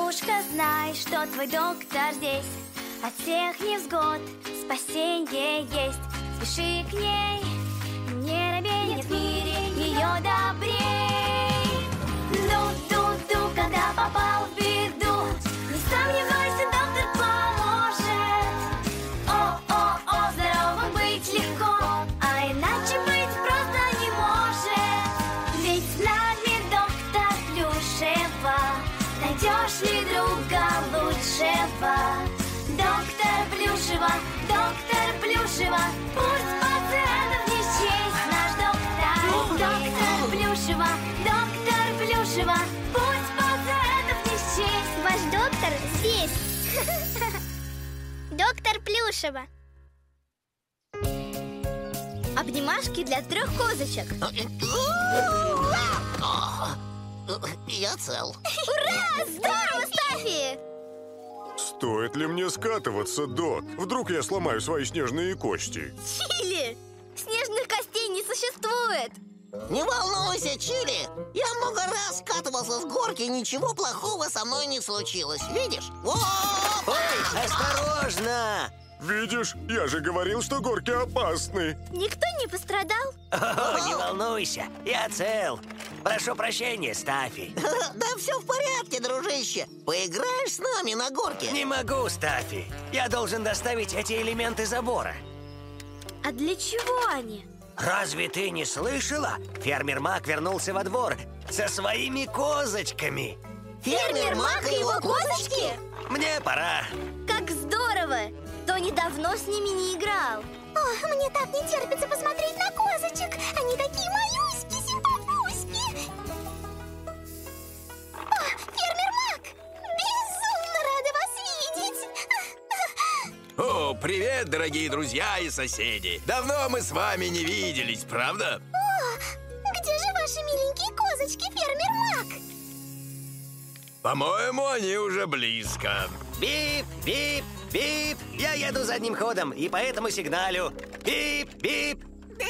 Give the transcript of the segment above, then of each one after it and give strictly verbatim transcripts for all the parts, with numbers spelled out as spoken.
Подружка, знай, что твой доктор здесь. От всех невзгод спасенье есть. Спеши к ней, не робей, нет в мире ее добрей. Ду-ду-ду, когда попал в беду, не сам не бойся, доктор поможет. О-о-о, здоровым быть легко, а иначе быть просто не может. Ведь с нами доктор Плюшева, найдешь ли друга лучшего? Доктор Плюшева, доктор Плюшева, пусть пациентов не счесть наш доктор. Доктор Плюшева, доктор Плюшева, пусть пациентов не счесть. Ваш доктор здесь. Доктор Плюшева. Обнимашки для трех козочек. Я цел. Ура! Здорово, Стаффи! Стоит ли мне скатываться, Док? Вдруг я сломаю свои снежные кости? Чили! Снежных костей не существует! Не волнуйся, Чили. Я много раз скатывался с горки, ничего плохого со мной не случилось. Видишь? О-о-о! Ой, осторожно! Видишь, я же говорил, что горки опасны. Никто не пострадал? О, не волнуйся, я цел. Прошу прощения, Стаффи. Да все в порядке, дружище. Поиграешь с нами на горке? Не могу, Стаффи. Я должен доставить эти элементы забора. А для чего они? Разве ты не слышала? Фермер Мак вернулся во двор со своими козочками. Фермер Мак и его козочки? Мне пора. Как здорово! Тони давно с ними не играл. О, мне так не терпится посмотреть на козочек. Они такие малюськи, симпатюськи. О, фермер Мак! Безумно рада вас видеть. О, привет, дорогие друзья и соседи. Давно мы с вами не виделись, правда? О, где же ваши миленькие козочки, фермер Мак? По-моему, они уже близко. Бип, бип, бип. Я еду задним ходом и поэтому сигналю. Бип, бип.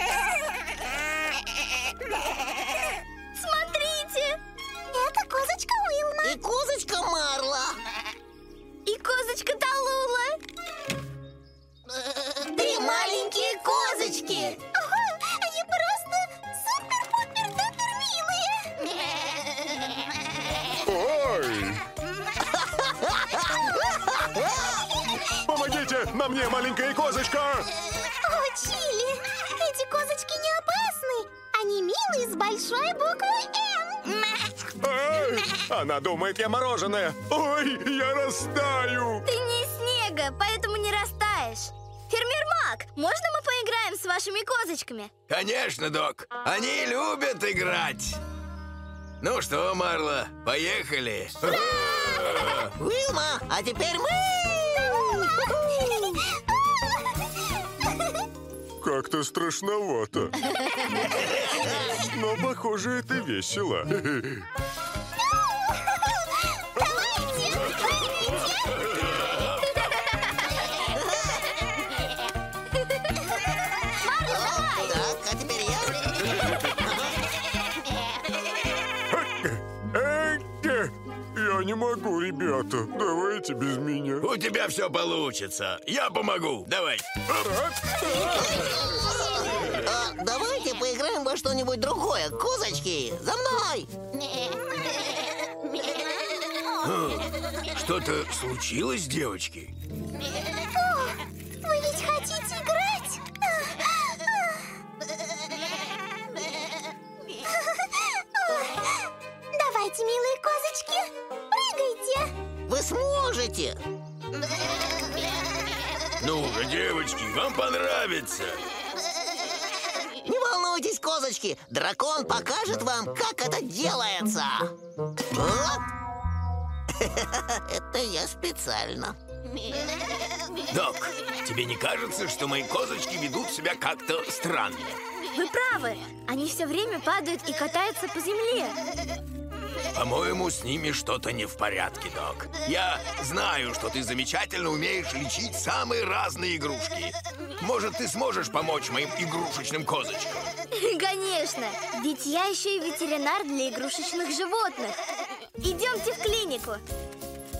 Смотрите! Это козочка Уилма. И козочка Марла. И козочка Талула. Три маленькие козочки. Ого, они просто супер-пупер-дупер милые. Ой! Помогите! На мне маленькая козочка! О, Чили, эти козочки не опасны. Они милые с большой буквы М. Эй! Она думает, я мороженое! Ой, я растаю! Ты не из снега, поэтому не растаешь. Фермер Мак, можно мы поиграем с вашими козочками? Конечно, док. Они любят играть. Ну что, Марла, поехали. Уилма, а теперь мы. Как-то страшновато. Но, похоже, это весело. Так, а теперь я. Эк, я не могу, ребята. Давайте без меня. У тебя все получится. Я помогу. Давай. А, давайте поиграем во что-нибудь другое. Козочки, за мной. Что-то случилось, девочки? Вы ведь хотите играть? Давайте, милые козочки, прыгайте. Вы сможете. Ну же, девочки, вам понравится. Не волнуйтесь, козочки. Дракон покажет вам, как это делается. Вот. Это я специально. Док, тебе не кажется, что мои козочки ведут себя как-то странно? Вы правы. Они все время падают и катаются по земле. По-моему, с ними что-то не в порядке, док. Я знаю, что ты замечательно умеешь лечить самые разные игрушки. Может, ты сможешь помочь моим игрушечным козочкам? Конечно, ведь я еще и ветеринар для игрушечных животных. Идемте в клинику.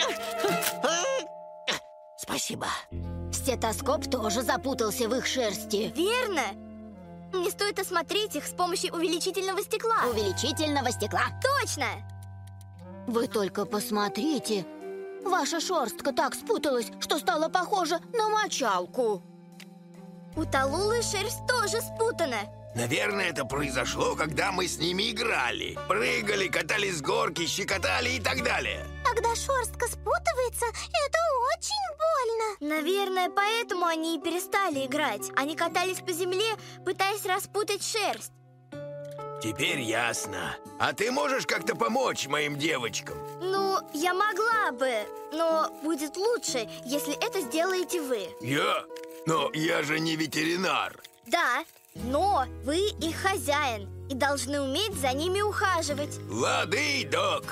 Спасибо. Стетоскоп тоже запутался в их шерсти. Верно. Не стоит осмотреть их с помощью увеличительного стекла. Увеличительного стекла. Точно. Вы только посмотрите. Ваша шерстка так спуталась, что стала похожа на мочалку. У Талулы шерсть тоже спутана. Наверное, это произошло, когда мы с ними играли. Прыгали, катались с горки, щекотали и так далее. Когда шерстка спутывается, это очень больно. Наверное, поэтому они и перестали играть. Они катались по земле, пытаясь распутать шерсть. Теперь ясно. А ты можешь как-то помочь моим девочкам? Ну, я могла бы, но будет лучше, если это сделаете вы. Я? Но я же не ветеринар. Да, но вы их хозяин и должны уметь за ними ухаживать. Лады, док.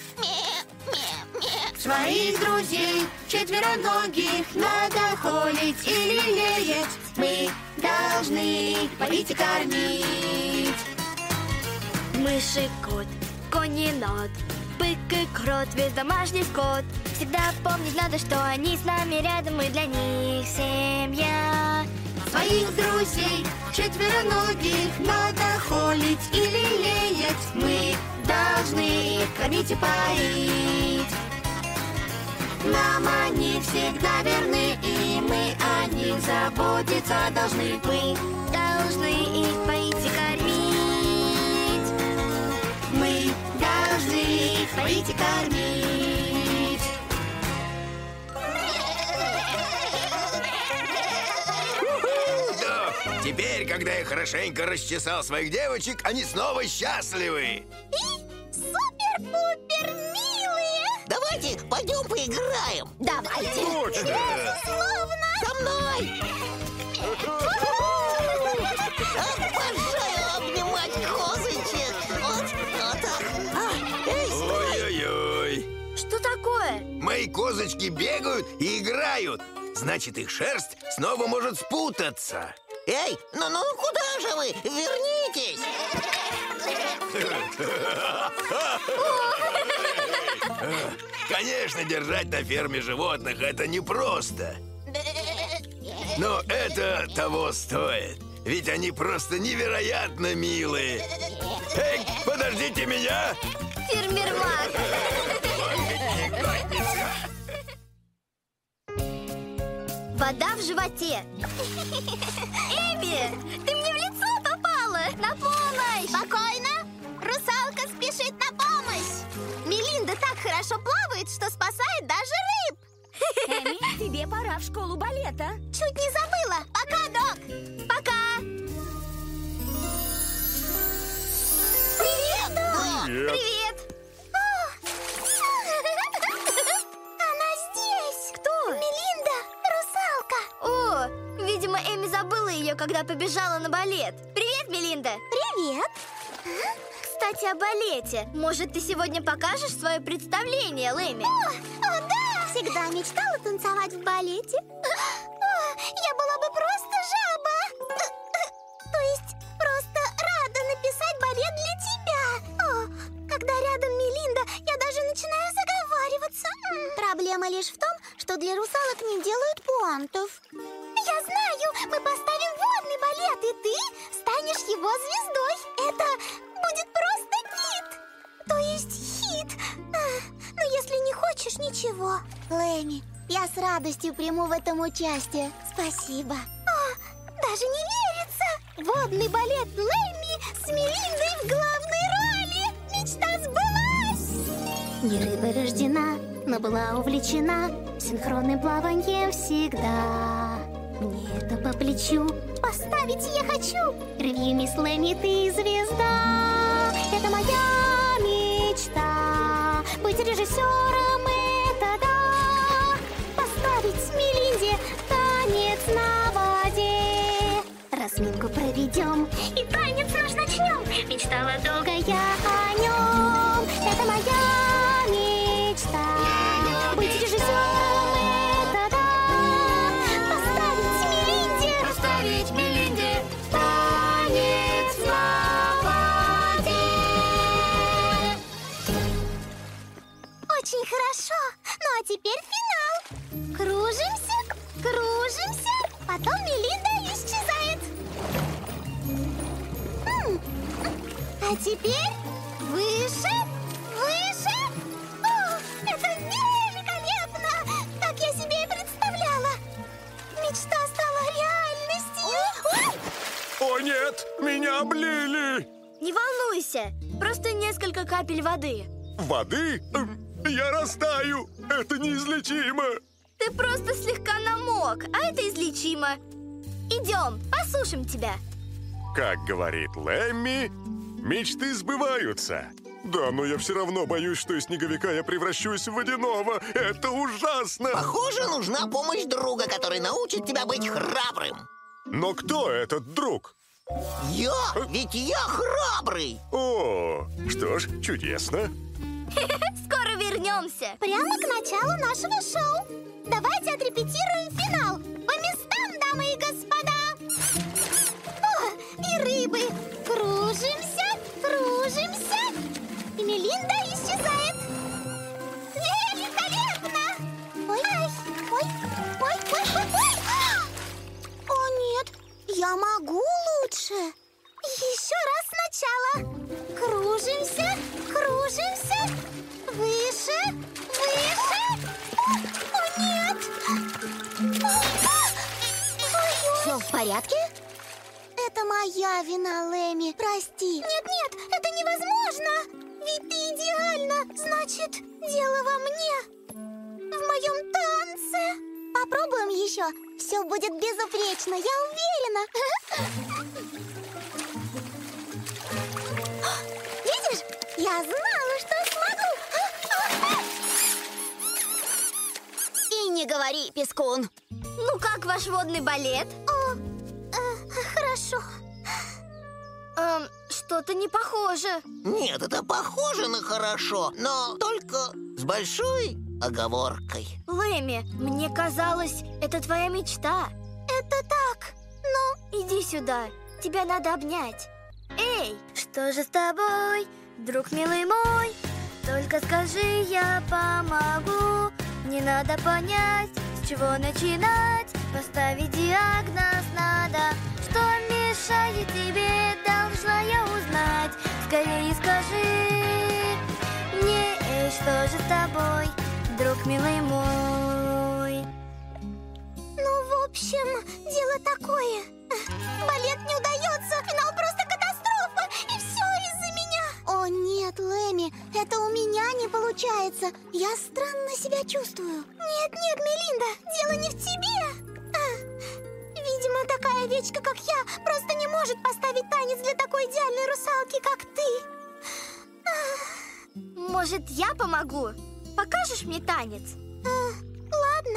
Своих друзей четвероногих надо холить и лелеять. Мы должны их поить и кормить. Мыши, кот, конь, енот, бык и крот, весь домашний скот. Всегда помнить надо, что они с нами рядом, и для них семья. Своих друзей, четвероногих, надо холить и лелеять. Мы должны их кормить и поить. Нам они всегда верны, и мы о них заботиться должны. Мы должны их поить и кормить. Мы должны их поить и кормить. Да, теперь, когда я хорошенько расчесал своих девочек, они снова счастливы. Супер-пупер милые! Давайте пойдем поиграем. Давайте. Точно! Словно! Со мной! Обожаю обнимать козочек. Вот, вот так. А, эй, стой! Ой-ой-ой. Что такое? Мои козочки бегают и играют. Значит, их шерсть снова может спутаться. Эй, ну-ну, куда же вы? Вернитесь! Конечно, держать на ферме животных — это непросто. Но это того стоит. Ведь они просто невероятно милые. Эй, подождите меня! Фермер Мак. Вода в животе. Эми, ты мне в лицо попала. На помощь. Спокойно! Русалка спешит на помощь! Мелинда так хорошо плавает, что спасает даже рыб! Эми, тебе пора в школу балета. Чуть не забыла! Пока, док! Пока. Привет, док! Привет! Привет. Она здесь! Кто? Мелинда, русалка! О, видимо, Эми забыла ее, когда побежала на балет. Привет, Мелинда. Привет! Кстати, о балете. Может, ты сегодня покажешь свое представление, Лэми? О, о, да! Всегда мечтала танцевать в балете. О, я была бы просто жаба. То есть, просто рада написать балет для тебя. О, когда рядом Мелинда, я даже начинаю заговариваться. Проблема лишь в том, что для русалок не делают пуантов. Я знаю, мы поставим водный балет, и ты станешь его звездой. Это будет просто хит. То есть хит. Но если не хочешь, ничего. Лэми, я с радостью приму в этом участие. Спасибо. О, даже не верится. Водный балет Лэми с Мелиндой в главной роли. Мечта сбылась. Не рыба рождена, но была увлечена синхронным плаванием всегда. Мне это по плечу поставить я хочу. Ревью, мисс Лэми, ты звезда. Это моя мечта. Быть режиссером, это да. Поставить Мелинде танец на воде. Разминку проведем и танец наш начнем. Мечтала долго я о нем. Это моя мечта. Быть режиссером, это да. Поставить Мелинде, поставить Мелинде танец на воде. Очень хорошо. Ну а теперь финал. Кружимся, кружимся, потом Мелинда исчезает. М. А теперь выше, выше. О, это великолепно! Как я себе и представляла. Мечта стала реальностью. О, нет! Меня облили! Не волнуйся. Просто несколько капель воды. Воды? Я растаю! Это неизлечимо! Ты просто слегка намок, а это излечимо. Идем, посушим тебя. Как говорит Лэмми, мечты сбываются. Да, но я все равно боюсь, что из снеговика я превращусь в водяного. Это ужасно! Похоже, нужна помощь друга, который научит тебя быть храбрым. Но кто этот друг? Я? Ведь я храбрый. О, что ж, чудесно. Скоро вернемся. Прямо к началу нашего шоу. Давайте отрепетируем финал. По местам, дамы и господа. О, Все в порядке? Это моя вина, Лэми. Прости. Нет-нет, это невозможно. Ведь ты идеальна. Значит, дело во мне. В моем танце. Попробуем еще. Все будет безупречно, я уверена. Видишь, я знала, что смогу. И не говори, Пескун. Ну как ваш водный балет? О, э, хорошо. Эм, что-то не похоже. Нет, это похоже на хорошо, но только с большой оговоркой. Лэми, мне казалось, это твоя мечта. Это так. Ну, Иди сюда, тебя надо обнять. Эй, что же с тобой, друг милый мой? Только скажи, я помогу. Не надо понять, с чего начинать. Поставить диагноз надо. Что мешает тебе, должна я узнать. Скорее скажи мне, эй, что же с тобой, друг милый мой? ну, в общем, дело такое. Балет не удается, финал просто катастрофа. И все из-за меня. О, нет, Лэми, это у меня не получается. Я странно себя чувствую. Нет, нет, Мелинда, дело не в тебе. А, видимо, такая овечка, как я, просто не может поставить танец для такой идеальной русалки, как ты. Может, я помогу? Покажешь мне танец? А, ладно.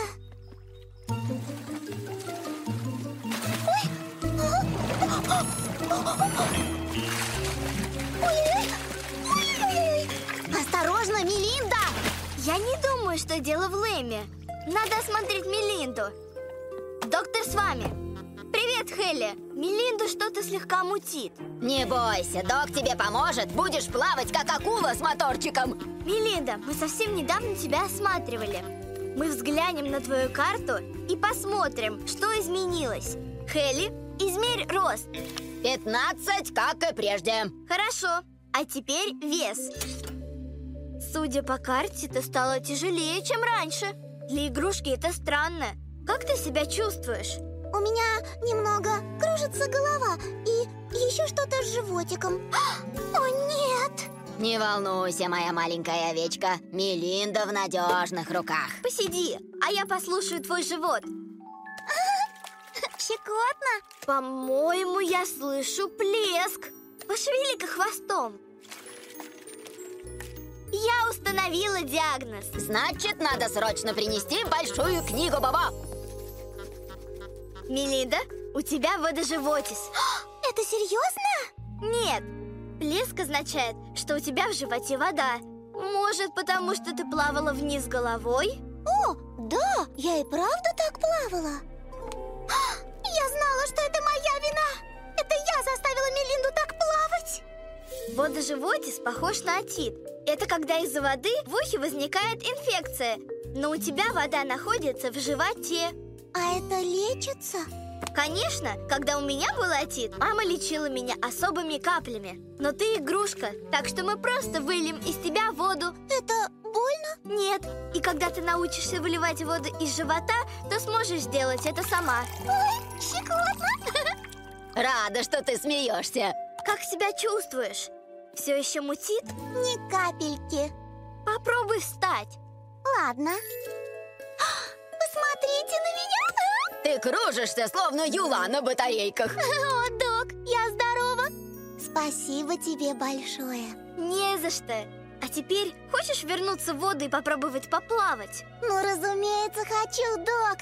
Ой-ой-ой! Осторожно, Мелинда! Я не думаю, что дело в Лэме. Надо осмотреть Мелинду. Доктор с вами. Привет, Хелли. Мелинду что-то слегка мутит. Не бойся, док тебе поможет. Будешь плавать, как акула с моторчиком. Мелинда, мы совсем недавно тебя осматривали. Мы взглянем на твою карту и посмотрим, что изменилось. Хелли, измерь рост. Пятнадцать, как и прежде. Хорошо. А теперь вес. Судя по карте, ты стала тяжелее, чем раньше. Для игрушки это странно. Как ты себя чувствуешь? У меня немного кружится голова и еще что-то с животиком. О, нет! Не волнуйся, моя маленькая овечка. Мелинда в надежных руках. Посиди, а я послушаю твой живот. Щекотно? По-моему, я слышу плеск. Пошевели-ка хвостом. Я установила диагноз. Значит, надо срочно принести большую книгу Бобо. Мелинда, у тебя водоживотис. Это серьезно? Нет, плеск означает, что у тебя в животе вода. Может, потому что ты плавала вниз головой? О, да, я и правда так плавала. Я знала, что это моя вина. Это я заставила Мелинду так плавать. Водоживотис похож на отит. Это когда из-за воды в ухе возникает инфекция. Но у тебя вода находится в животе. А это лечится? Конечно, когда у меня был отит, мама лечила меня особыми каплями. Но ты игрушка, так что мы просто выльем из тебя воду. Это больно? Нет, и когда ты научишься выливать воду из живота, то сможешь сделать это сама. Ой, щекотно. Рада, что ты смеешься. Как себя чувствуешь? Все еще мутит? Ни капельки. Попробуй встать. Ладно. Посмотрите на меня. Ты кружишься, словно юла на батарейках. О, док, я здорова. Спасибо тебе большое. Не за что. А теперь хочешь вернуться в воду и попробовать поплавать? Ну, разумеется, хочу, док.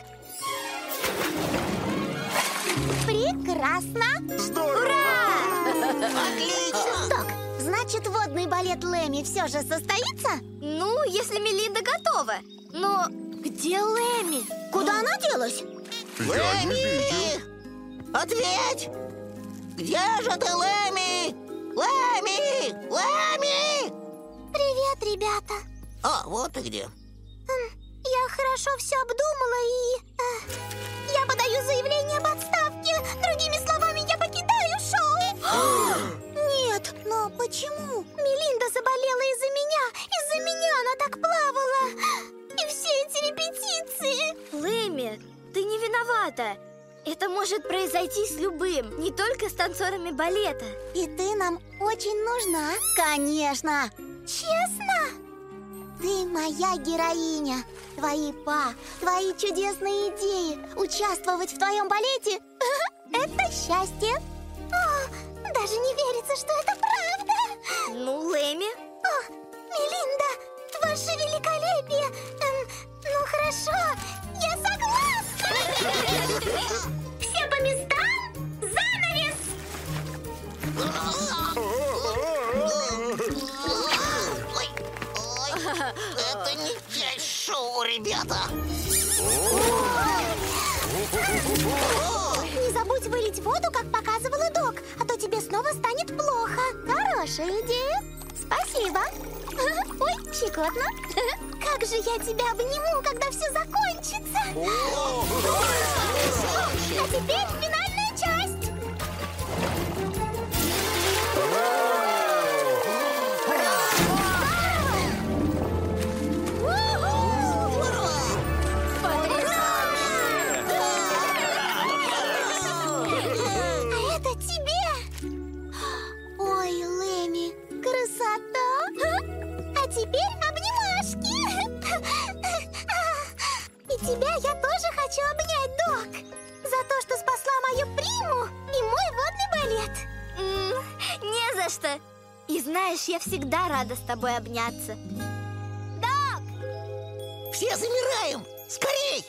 Прекрасно. Здорово! Отлично! Док, значит, водный балет Лэми все же состоится? Ну, если Мелинда готова. Но где Лэми? Куда она делась? Я не видел. Лэми! Ответь! Где же ты, Лэми? Лэми! Лэми! Привет, ребята. А, вот ты где. Я хорошо все обдумала и... э, я подаю заявление об отставке. Другими словами, я покидаю шоу. Нет, но почему? Мелинда заболела из-за меня. Из-за меня она так плавала. И все эти репетиции. Лэми, ты не виновата. Это может произойти с любым, не только с танцорами балета. И ты нам очень нужна. Конечно. Честно? Ты моя героиня. Твои па, твои чудесные идеи. Участвовать в твоем балете — это счастье. О, даже не верится, что это правда. Ну, Лэми. О, Мелинда, ваше великолепие. Эм, ну хорошо, я согласна. Все по местам? Занавес! Ой, ой, это не часть шоу, ребята. Не забудь вылить воду, как показывала Док, а то тебе снова станет плохо. Хорошая идея. Спасибо. Ой, щекотно. Как же я тебя обниму, когда все закончится. А теперь финальная часть. А это тебе. Ой, Лэми, красота. А теперь обнимашки. И тебя я тоже хочу обнять, Док. За то, что спасла мою приму и мой водный балет. М, не за что. И знаешь, я всегда рада с тобой обняться. Все замираем! Скорей!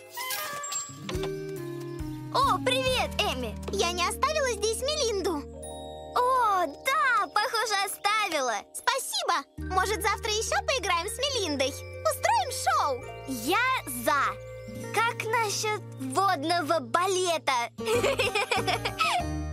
О, привет, Эми. Я не оставила здесь Мелинду. О, да, похоже, оставила. Спасибо. Может, завтра еще поиграем с Мелиндой? Устроим шоу. Я за. Как насчет водного балета?